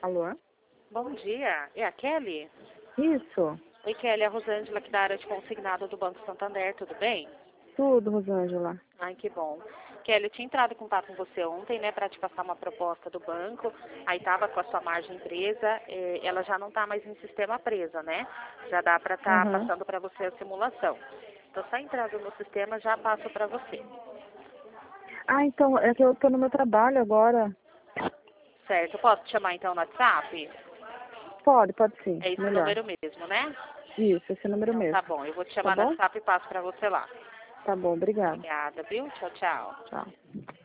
Alô? Bom dia, é a Kelly? Isso. Oi, Kelly, é a Rosângela aqui da área de consignado do Banco Santander, tudo bem? Tudo, Rosângela. Ai, que bom. Kelly, eu tinha entrado em contato com você ontem, né, para te passar uma proposta do banco, aí tava com a sua margem presa, ela já não tá mais em sistema presa, né? Já dá para estar Uhum. passando para você a simulação. Então, só entrando no sistema, já passo para você. Ah, então, é que eu tô no meu trabalho agora. Certo? Posso te chamar então no WhatsApp? Pode sim. É esse Melhor. número mesmo, né? Isso, esse número Então, tá mesmo. bom. Eu vou te Tá chamar no bom? WhatsApp e passo para você lá. Tá bom, obrigada. Obrigada, viu? Tchau, tchau. Tchau.